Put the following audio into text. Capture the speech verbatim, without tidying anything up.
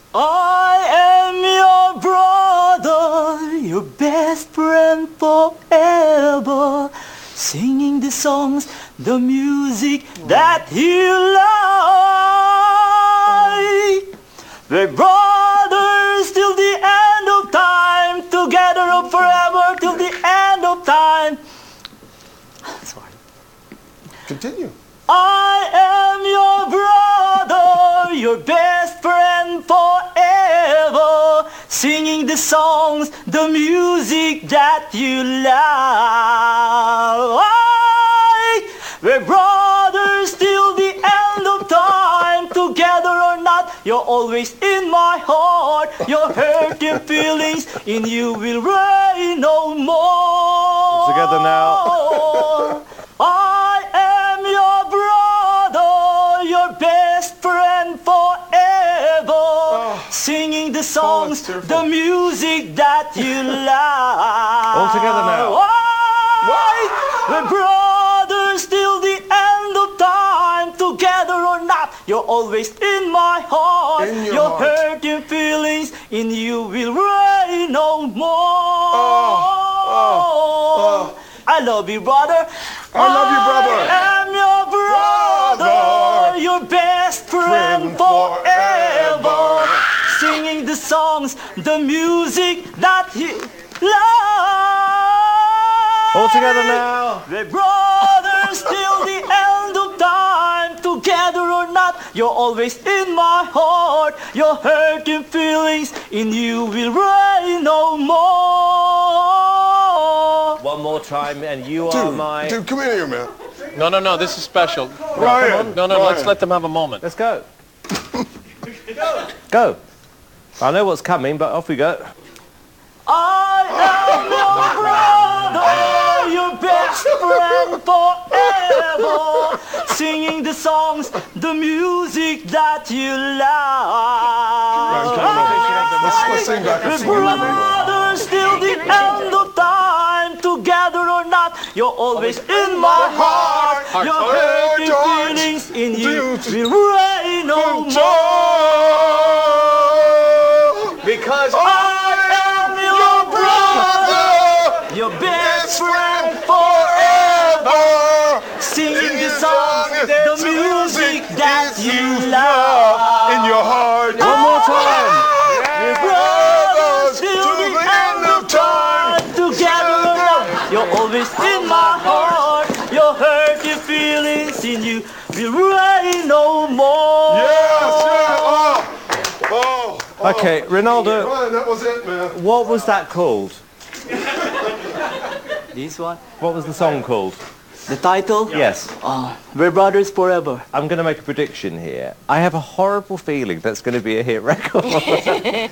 I am your brother, your best friend forever, singing the songs, the music that you like. We're brothers till the end of time, together forever till the end of time. Sorry. Continue. I am your brother, your best friend forever, singing the songs, the music that you like. We're brothers till the end of time, together or not, you're always in my heart. Your hurting feelings in you will reign no more. Together now. I am your brother, your best friend forever, oh, singing the songs, oh, the music that you like. All together now. Why? We're brothers till the end of time, together or not, you're always in my heart. In your, your heart. hurting feelings in you will reign no more. Oh, oh, oh. I love you, brother. I love you, brother. I am your brother, brother. Your best friend, friend forever, forever, singing the songs, the music that you love. All together now. We're brothers till the end of time, together or not, you're always in my heart. Your hurting feelings in you will reign no more. One more time, and you dude, are my... Dude, come in here, man. No, no, no, this is special. Ryan, No, no, Ryan. let's let them have a moment. Let's go. Go. Go. I know what's coming, but off we go. I am your brother, your best friend forever, singing the songs, the music that you like. Let's, let's sing back. We're brothers till the end of time, together or not, you're always in my heart. Your hurting feelings in you will reign no more. Because I am your brother, your best friend forever, singing the songs, the music that you love. In your heart. one more time. We're brothers till the end of time, together or not, you're always in my heart. Your hurting feelings in you will reign no more. Yes, yeah. Oh, oh, oh. Okay, Ronaldo, Ryan, that was it, man. what was that called? This one, What was the song called? the title? Yes. Uh, We're brothers forever. I'm going to make a prediction here. I have a horrible feeling that's going to be a hit record.